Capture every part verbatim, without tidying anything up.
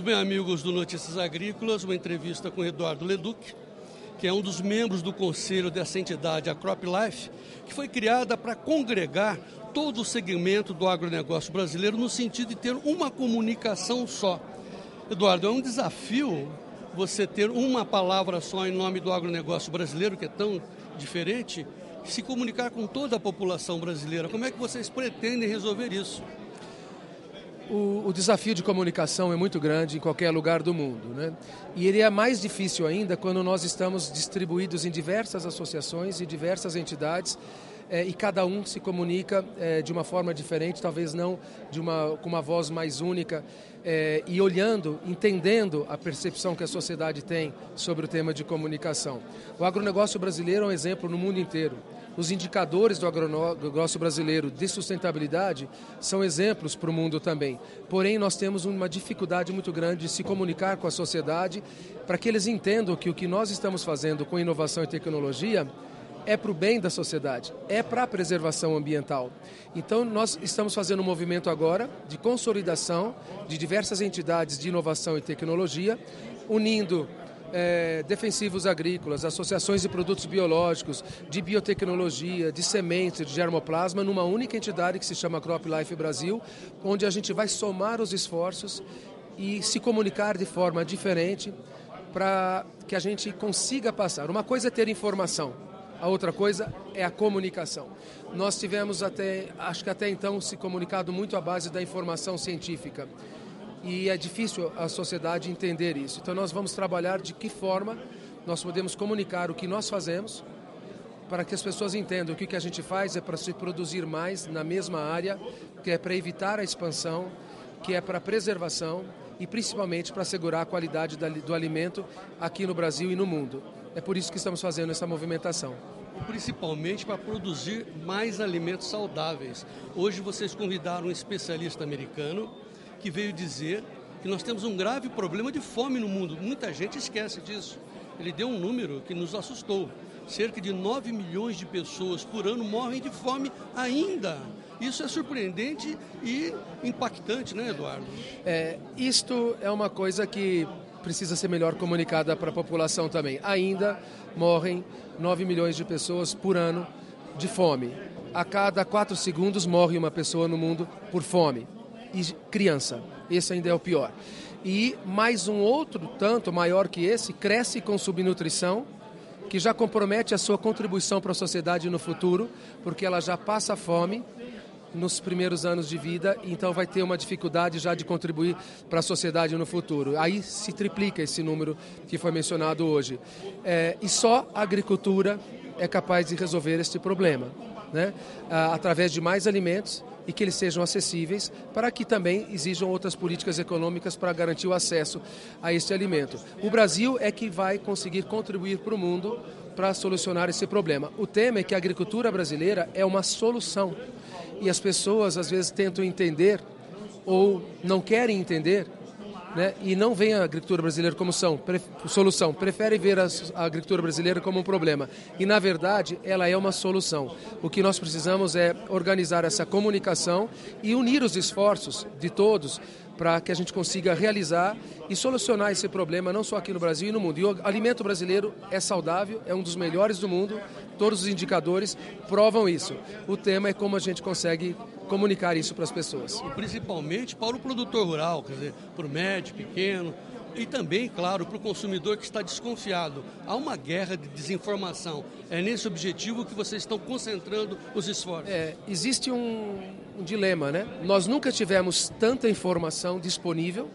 bem, amigos do Notícias Agrícolas, uma entrevista com Eduardo Leduc, que é um dos membros do conselho dessa entidade, a CropLife, que foi criada para congregar todo o segmento do agronegócio brasileiro no sentido de ter uma comunicação só. Eduardo, é um desafio você ter uma palavra só em nome do agronegócio brasileiro, que é tão diferente, e se comunicar com toda a população brasileira. Como é que vocês pretendem resolver isso? O, o desafio de comunicação é muito grande em qualquer lugar do mundo, né? E ele é mais difícil ainda quando nós estamos distribuídos em diversas associações e diversas entidades é, e cada um se comunica é, de uma forma diferente, talvez não de uma, com uma voz mais única é, e olhando, entendendo a percepção que a sociedade tem sobre o tema de comunicação. O agronegócio brasileiro é um exemplo no mundo inteiro. Os indicadores do agronegócio brasileiro de sustentabilidade são exemplos para o mundo também. Porém, nós temos uma dificuldade muito grande de se comunicar com a sociedade para que eles entendam que o que nós estamos fazendo com inovação e tecnologia é para o bem da sociedade, é para a preservação ambiental. Então, nós estamos fazendo um movimento agora de consolidação de diversas entidades de inovação e tecnologia, unindo É, defensivos agrícolas, associações de produtos biológicos, de biotecnologia, de sementes, de germoplasma, numa única entidade que se chama CropLife Brasil, onde a gente vai somar os esforços e se comunicar de forma diferente para que a gente consiga passar. Uma coisa é ter informação, a outra coisa é a comunicação. Nós tivemos até, acho que até então, se comunicado muito à base da informação científica. E é difícil a sociedade entender isso. Então nós vamos trabalhar de que forma nós podemos comunicar o que nós fazemos para que as pessoas entendam que o que a gente faz é para se produzir mais na mesma área, que é para evitar a expansão, que é para a preservação e principalmente para assegurar a qualidade do alimento aqui no Brasil e no mundo. É por isso que estamos fazendo essa movimentação. Principalmente para produzir mais alimentos saudáveis. Hoje vocês convidaram um especialista americano que veio dizer que nós temos um grave problema de fome no mundo. Muita gente esquece disso. Ele deu um número que nos assustou. Cerca de nove milhões de pessoas por ano morrem de fome ainda. Isso é surpreendente e impactante, né, Eduardo? É, isto é uma coisa que precisa ser melhor comunicada para a população também. Ainda morrem nove milhões de pessoas por ano de fome. A cada quatro segundos morre uma pessoa no mundo por fome. E criança, esse ainda é o pior. E mais um outro tanto maior que esse cresce com subnutrição, que já compromete a sua contribuição para a sociedade no futuro, porque ela já passa fome nos primeiros anos de vida, então vai ter uma dificuldade já de contribuir para a sociedade no futuro. Aí se triplica esse número que foi mencionado hoje. É, e só a agricultura é capaz de resolver este problema, né? Ah, através de mais alimentos, e que eles sejam acessíveis, para que também exijam outras políticas econômicas para garantir o acesso a este alimento. O Brasil é que vai conseguir contribuir para o mundo para solucionar esse problema. O tema é que a agricultura brasileira é uma solução e as pessoas às vezes tentam entender ou não querem entender, né, e não veem a agricultura brasileira como são, pre, solução, preferem ver a, a agricultura brasileira como um problema. E, na verdade, ela é uma solução. O que nós precisamos é organizar essa comunicação e unir os esforços de todos para que a gente consiga realizar e solucionar esse problema, não só aqui no Brasil e no mundo. E o alimento brasileiro é saudável, é um dos melhores do mundo, todos os indicadores provam isso. O tema é como a gente consegue comunicar isso para as pessoas. E principalmente para o produtor rural, quer dizer, para o médio, pequeno, e também, claro, para o consumidor que está desconfiado. Há uma guerra de desinformação. É nesse objetivo que vocês estão concentrando os esforços. É, existe um, um dilema, né? Nós nunca tivemos tanta informação disponível,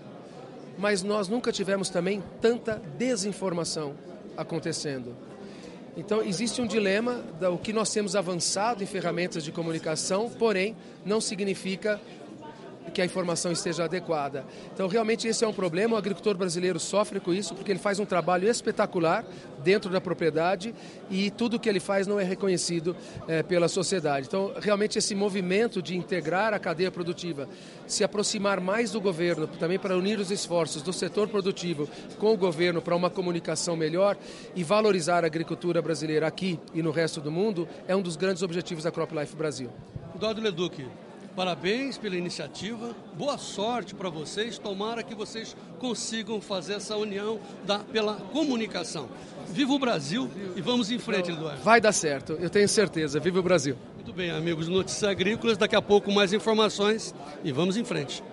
mas nós nunca tivemos também tanta desinformação acontecendo. Então, existe um dilema do que nós temos avançado em ferramentas de comunicação, porém, não significa que a informação esteja adequada. Então, realmente, esse é um problema. O agricultor brasileiro sofre com isso, porque ele faz um trabalho espetacular dentro da propriedade e tudo que ele faz não é reconhecido é, pela sociedade. Então, realmente, esse movimento de integrar a cadeia produtiva, se aproximar mais do governo, também para unir os esforços do setor produtivo com o governo para uma comunicação melhor e valorizar a agricultura brasileira aqui e no resto do mundo, é um dos grandes objetivos da CropLife Brasil. Eduardo Leduc, Parabéns pela iniciativa, boa sorte para vocês, tomara que vocês consigam fazer essa união da, pela comunicação. Viva o Brasil e vamos em frente, Eduardo. Vai dar certo, eu tenho certeza. Viva o Brasil. Muito bem, amigos do Notícias Agrícolas, daqui a pouco mais informações e vamos em frente.